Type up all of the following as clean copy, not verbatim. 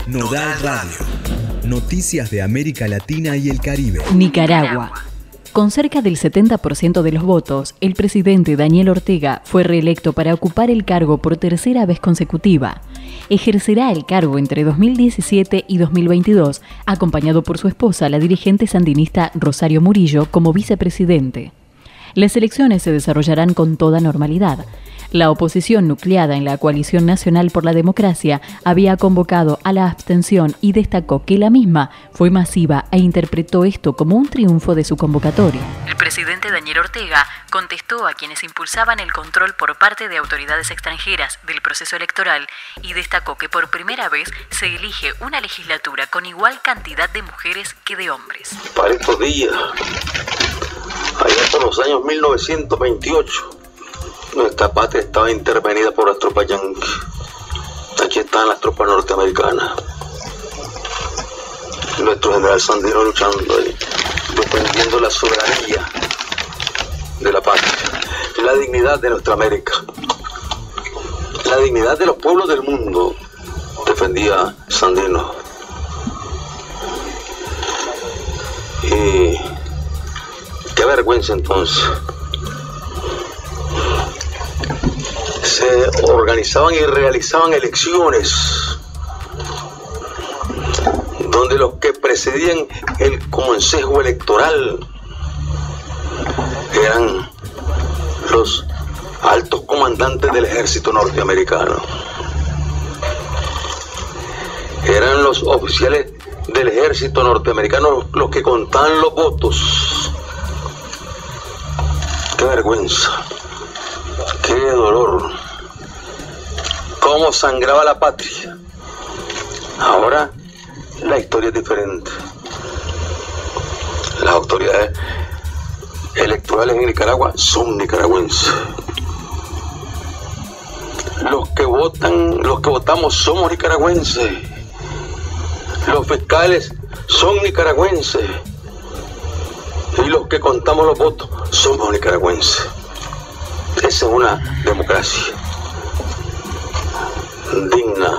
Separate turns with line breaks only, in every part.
Nodal Radio. Noticias de América Latina y el Caribe.
Nicaragua. Con cerca del 70% de los votos, el presidente Daniel Ortega fue reelecto para ocupar el cargo por tercera vez consecutiva. Ejercerá el cargo entre 2017 y 2022, acompañado por su esposa, la dirigente sandinista Rosario Murillo, como vicepresidente. Las elecciones se desarrollarán con toda normalidad. La oposición nucleada en la Coalición Nacional por la Democracia había convocado a la abstención y destacó que la misma fue masiva e interpretó esto como un triunfo de su convocatoria. El presidente Daniel Ortega contestó a quienes impulsaban el control por parte de autoridades extranjeras del proceso electoral y destacó que por primera vez se elige una legislatura con igual cantidad de mujeres que de hombres.
Para estos días, allá por los años 1928, nuestra patria estaba intervenida por las tropas yanquis. Aquí están las tropas norteamericanas. Nuestro general Sandino luchando ahí, defendiendo la soberanía de la patria, la dignidad de nuestra América, la dignidad de los pueblos del mundo, defendía Sandino. Y qué vergüenza entonces. Se organizaban y realizaban elecciones donde los que presidían el consejo electoral eran los altos comandantes del ejército norteamericano. Eran los oficiales del ejército norteamericano los que contaban los votos. ¡Qué vergüenza! ¡Qué dolor! ¿Cómo sangraba la patria? Ahora la historia es diferente. Las autoridades electorales en Nicaragua son nicaragüenses. Los que votamos somos nicaragüenses. Los fiscales son nicaragüenses. Y los que contamos los votos somos nicaragüenses. Esa es una democracia digna,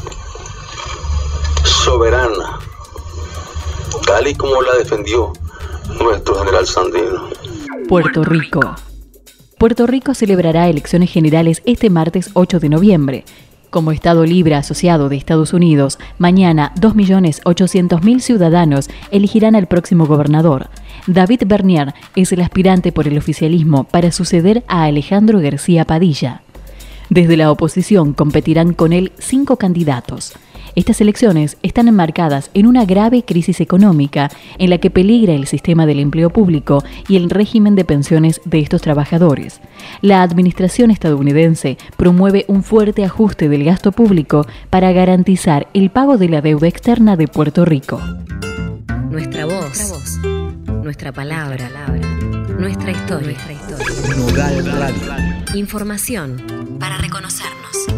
soberana, tal y como la defendió nuestro general Sandino.
Puerto Rico. Puerto Rico celebrará elecciones generales este martes 8 de noviembre. Como Estado libre asociado de Estados Unidos, mañana 2.800.000 ciudadanos elegirán al próximo gobernador. David Bernier es el aspirante por el oficialismo para suceder a Alejandro García Padilla. Desde la oposición competirán con él 5 candidatos. Estas elecciones están enmarcadas en una grave crisis económica en la que peligra el sistema del empleo público y el régimen de pensiones de estos trabajadores. La administración estadounidense promueve un fuerte ajuste del gasto público para garantizar el pago de la deuda externa de Puerto Rico.
Nuestra voz, nuestra palabra, nuestra historia.
Nodal Radio.
Información para reconocernos.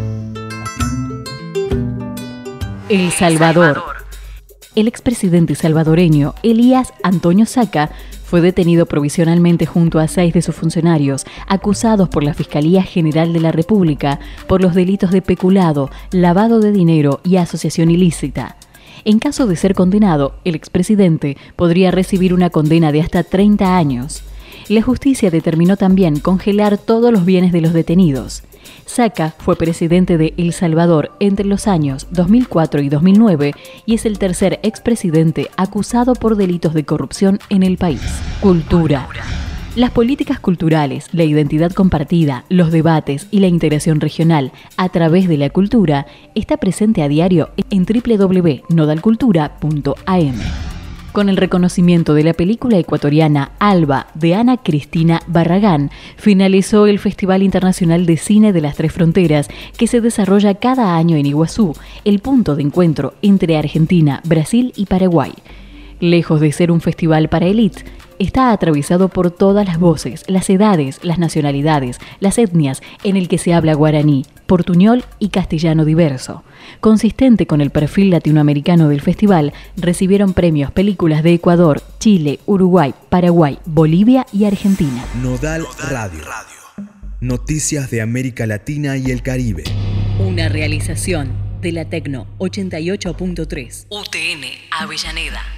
El Salvador. El expresidente salvadoreño Elías Antonio Saca fue detenido provisionalmente junto a 6 de sus funcionarios, acusados por la Fiscalía General de la República por los delitos de peculado, lavado de dinero y asociación ilícita. En caso de ser condenado, el expresidente podría recibir una condena de hasta 30 años. La justicia determinó también congelar todos los bienes de los detenidos. Saca fue presidente de El Salvador entre los años 2004 y 2009 y es el tercer expresidente acusado por delitos de corrupción en el país. Cultura. Las políticas culturales, la identidad compartida, los debates y la integración regional a través de la cultura está presente a diario en www.nodalcultura.am. Con el reconocimiento de la película ecuatoriana Alba de Ana Cristina Barragán, finalizó el Festival Internacional de Cine de las Tres Fronteras, que se desarrolla cada año en Iguazú, el punto de encuentro entre Argentina, Brasil y Paraguay. Lejos de ser un festival para élite, está atravesado por todas las voces, las edades, las nacionalidades, las etnias, en el que se habla guaraní, portuñol y castellano diverso. Consistente con el perfil latinoamericano del festival, recibieron premios películas de Ecuador, Chile, Uruguay, Paraguay, Bolivia y Argentina.
Nodal Radio. Noticias de América Latina y el Caribe.
Una realización de la Tecno 88.3. UTN Avellaneda.